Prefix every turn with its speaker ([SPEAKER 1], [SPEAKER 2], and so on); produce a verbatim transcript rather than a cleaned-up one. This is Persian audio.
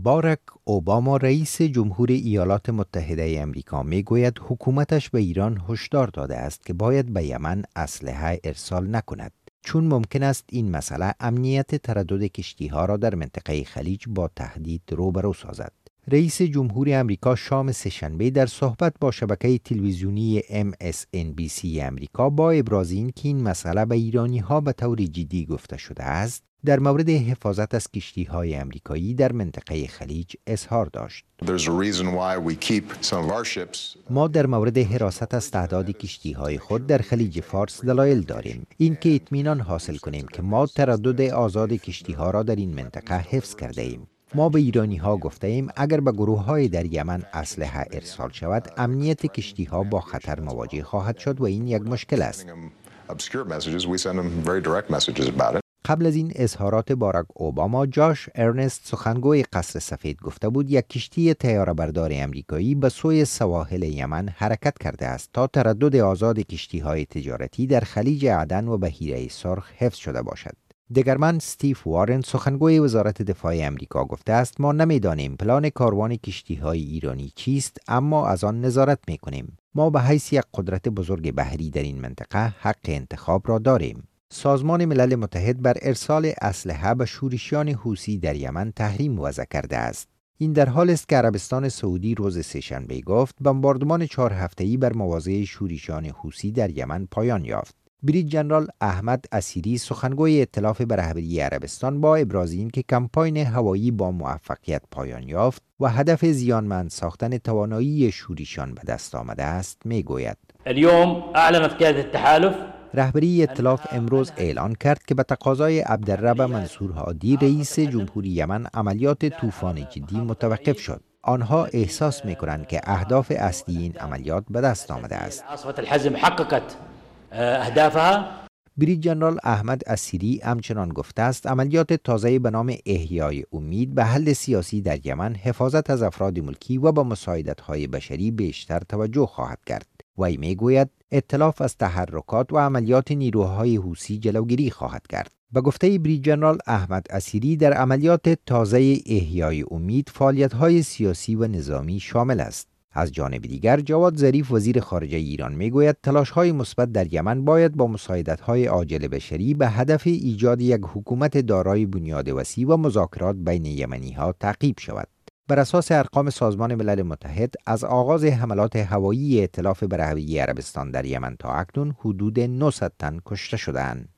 [SPEAKER 1] باراک اوباما رئیس جمهور ایالات متحده آمریکا میگوید حکومتش به ایران هشدار داده است که باید به یمن اسلحه ارسال نکند، چون ممکن است این مسئله امنیت تردد کشتی‌ها را در منطقه خلیج با تهدید روبرو سازد. رئیس جمهور آمریکا شام سه‌شنبه در صحبت با شبکه تلویزیونی ام اس ان بی سی آمریکا با ابراز این که این مسئله به ایرانی‌ها به طور جدی گفته شده است، در مورد حفاظت از کشتی‌های آمریکایی در منطقه خلیج اظهار داشت. ما در مورد حراست از تعداد کشتی‌های خود در خلیج فارس دلایل داریم. این که اطمینان حاصل کنیم که ما تردد آزاد کشتی‌ها را در این منطقه حفظ کرده ایم. ما به ایرانی‌ها گفته ایم اگر به گروه‌های در یمن اسلحه ارسال شود، امنیت کشتی‌ها با خطر مواجه خواهد شد و این یک مشکل است. قبل از این اظهارات باراک اوباما، جاش ارنست سخنگوی قصر سفید گفته بود یک کشتی طیاره‌بردار آمریکایی به سوی سواحل یمن حرکت کرده است تا تردد آزاد کشتی‌های تجارتی در خلیج عدن و بحیره سرخ حفظ شده باشد. دگرمن استیو وارن سخنگوی وزارت دفاع آمریکا گفته است ما نمی‌دانیم پلان کاروان کشتی‌های ایرانی چیست، اما از آن نظارت می‌کنیم. ما به حیث یک قدرت بزرگ بحری در این منطقه حق انتخاب را داریم. سازمان ملل متحد بر ارسال اسلحه به شورشیان حوثی در یمن تحریم وضع کرده است. این در حال است که عربستان سعودی روز سه‌شنبه گفت بمباردمان چهار هفته‌ای بر مواضع شورشیان حوثی در یمن پایان یافت. بریج جنرال احمد اسیری سخنگوی ائتلاف به رهبری عربستان با ابراز این که کمپاین هوایی با موفقیت پایان یافت و هدف زیانمند ساختن توانایی شورشیان به دست آمده است میگوید
[SPEAKER 2] اليوم اعلنت قيادة التحالف
[SPEAKER 1] رهبری ائتلاف امروز اعلان کرد که به تقاضای عبدالرب منصور هادی رئیس جمهوری یمن عملیات طوفان جدی متوقف شد. آنها احساس می‌کنند که اهداف اصلی این عملیات به دست آمده است.
[SPEAKER 2] عاصفة الحزم حققت اهدافها.
[SPEAKER 1] بریج جنرال احمد اسیری همچنان گفته است عملیات تازه به نام احیای امید به حل سیاسی در یمن حفاظت از افراد ملکی و با مساعدت‌های بشری بیشتر توجه خواهد کرد. وی میگوید ائتلاف از تحرکات و عملیات نیروهای حوثی جلوگیری خواهد کرد. به گفته بریج جنرال احمد اسیری در عملیات تازه احیای امید فعالیت‌های سیاسی و نظامی شامل است. از جانب دیگر جواد ظریف وزیر خارجه ایران میگوید تلاش‌های مثبت در یمن باید با مساعدت‌های عاجل بشری به هدف ایجاد یک حکومت دارای بنیاد وسیع و مذاکرات بین یمنی‌ها تعقیب شود. بر اساس ارقام سازمان ملل متحد از آغاز حملات هوایی ائتلاف به رهبری عربستان در یمن تا اکنون حدود نهصد تن کشته شده‌اند.